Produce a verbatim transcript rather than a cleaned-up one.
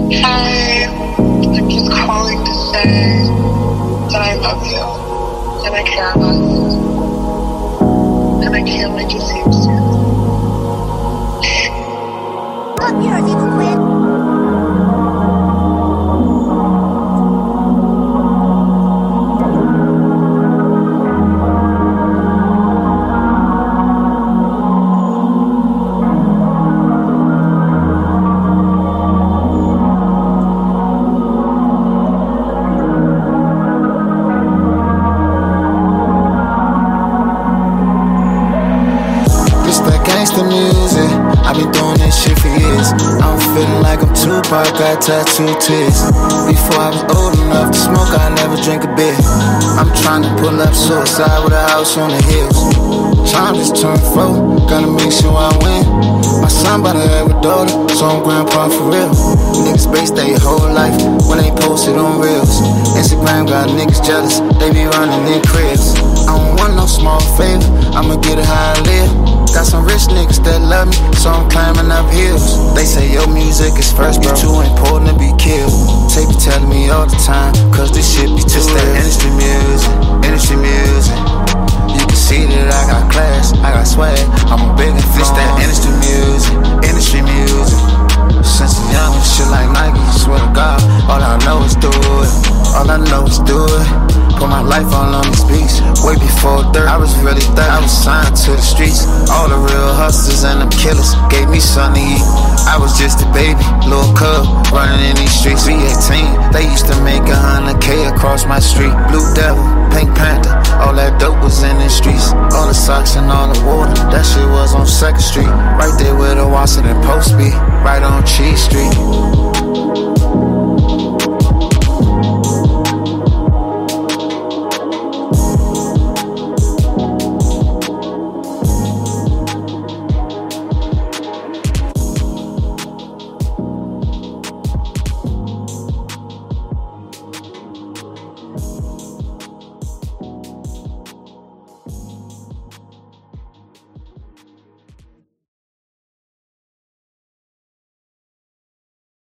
Hi, I'm just calling to say that I love you and I care about you and I can't wait to see you soon. Fuck yours, evil queen. Gangsta music, I been doing this shit for years. I'm feeling like I'm Tupac, got tattooed tears. Before I was old enough to smoke, I never drink a beer. I'm trying to pull up suicide with a house on the hills. Time just turned four, gotta make sure I win. My son about to have a daughter, so I'm grandpa for real. Niggas base their whole life when they post it on reels. Instagram got niggas jealous, they be running in cribs. I don't want no small favor, I'ma get it how I live. Got some rich niggas that love me, so I'm climbing up hills. They say your music is first, bro, too important to be killed. Tape be telling me all the time, cause this shit be too real. That industry music, industry music. You can see that I got class, I got swag, I'm a big influence. That industry music, industry music. Since I'm young, shit like Nike, swear to God, all I know is do it. All I know is do it. Put my life all on these beats. Way before dirt, I was really third. I was signed to the streets. All the real hustlers and them killers gave me something to eat. I was just a baby, little cub, running in these streets. V eighteen, they used to make a hundred K across my street. Blue Devil, Pink Panther, all that dope was in the streets. All the socks and all the water, that shit was on second Street. Right there where the Washington Post be, right on Cheese Street.